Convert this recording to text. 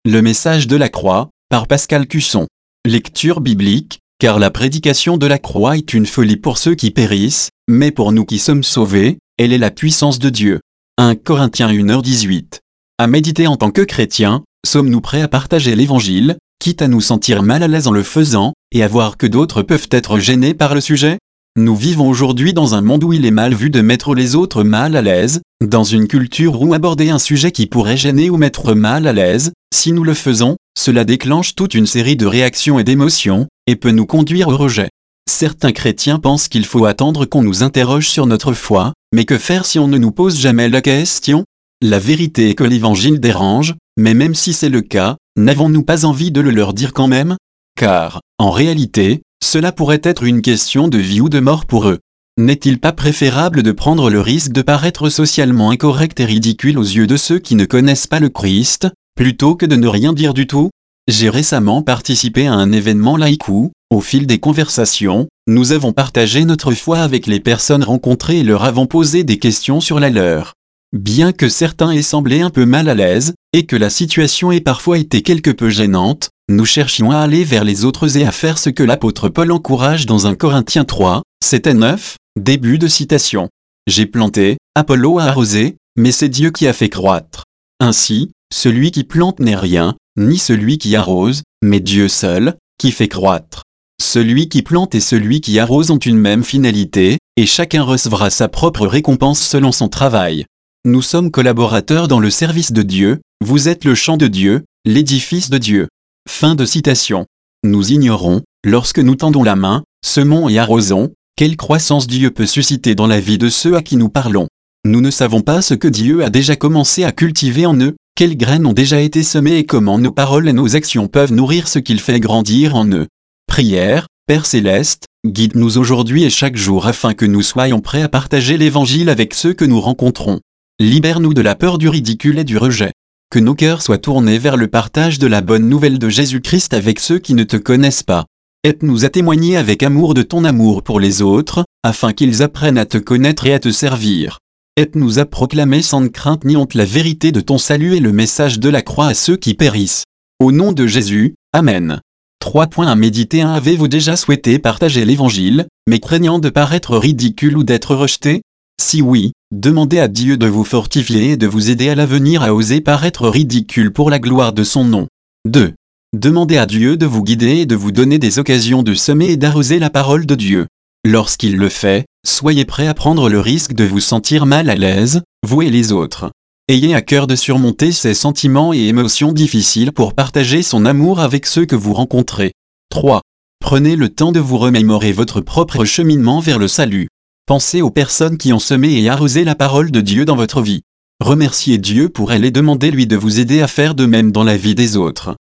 Le message de la croix, par Pascal Cusson. Lecture biblique, car la prédication de la croix est une folie pour ceux qui périssent, mais pour nous qui sommes sauvés, elle est la puissance de Dieu. 1 Corinthiens 1h18. À méditer en tant que chrétiens, sommes-nous prêts à partager l'évangile, quitte à nous sentir mal à l'aise en le faisant, et à voir que d'autres peuvent être gênés par le sujet? Nous vivons aujourd'hui dans un monde où il est mal vu de mettre les autres mal à l'aise, dans une culture où aborder un sujet qui pourrait gêner ou mettre mal à l'aise, si nous le faisons, cela déclenche toute une série de réactions et d'émotions, et peut nous conduire au rejet. Certains chrétiens pensent qu'il faut attendre qu'on nous interroge sur notre foi, mais que faire si on ne nous pose jamais la question? La vérité est que l'évangile dérange, mais même si c'est le cas, n'avons-nous pas envie de le leur dire quand même? Car, en réalité, cela pourrait être une question de vie ou de mort pour eux. N'est-il pas préférable de prendre le risque de paraître socialement incorrect et ridicule aux yeux de ceux qui ne connaissent pas le Christ, plutôt que de ne rien dire du tout? J'ai récemment participé à un événement laïque où, au fil des conversations, nous avons partagé notre foi avec les personnes rencontrées et leur avons posé des questions sur la leur. Bien que certains aient semblé un peu mal à l'aise, et que la situation ait parfois été quelque peu gênante, nous cherchions à aller vers les autres et à faire ce que l'apôtre Paul encourage dans 1 Corinthiens 3, 7 à 9, début de citation. J'ai planté, Apollo a arrosé, mais c'est Dieu qui a fait croître. Ainsi, celui qui plante n'est rien, ni celui qui arrose, mais Dieu seul, qui fait croître. Celui qui plante et celui qui arrose ont une même finalité, et chacun recevra sa propre récompense selon son travail. Nous sommes collaborateurs dans le service de Dieu, vous êtes le champ de Dieu, l'édifice de Dieu. Fin de citation. Nous ignorons, lorsque nous tendons la main, semons et arrosons, quelle croissance Dieu peut susciter dans la vie de ceux à qui nous parlons. Nous ne savons pas ce que Dieu a déjà commencé à cultiver en eux, quelles graines ont déjà été semées et comment nos paroles et nos actions peuvent nourrir ce qu'il fait grandir en eux. Prière, Père Céleste, guide-nous aujourd'hui et chaque jour afin que nous soyons prêts à partager l'Évangile avec ceux que nous rencontrons. Libère-nous de la peur du ridicule et du rejet. Que nos cœurs soient tournés vers le partage de la bonne nouvelle de Jésus-Christ avec ceux qui ne te connaissent pas. Aide-nous à témoigner avec amour de ton amour pour les autres, afin qu'ils apprennent à te connaître et à te servir. Aide-nous à proclamer sans crainte ni honte la vérité de ton salut et le message de la croix à ceux qui périssent. Au nom de Jésus, Amen. 3 points à méditer. Avez-vous déjà souhaité partager l'Évangile, mais craignant de paraître ridicule ou d'être rejeté? Si oui, demandez à Dieu de vous fortifier et de vous aider à l'avenir à oser paraître ridicule pour la gloire de son nom. 2. Demandez à Dieu de vous guider et de vous donner des occasions de semer et d'arroser la parole de Dieu. Lorsqu'il le fait, soyez prêts à prendre le risque de vous sentir mal à l'aise, vous et les autres. Ayez à cœur de surmonter ces sentiments et émotions difficiles pour partager son amour avec ceux que vous rencontrez. 3. Prenez le temps de vous remémorer votre propre cheminement vers le salut. Pensez aux personnes qui ont semé et arrosé la parole de Dieu dans votre vie. Remerciez Dieu pour elle et demandez-lui de vous aider à faire de même dans la vie des autres.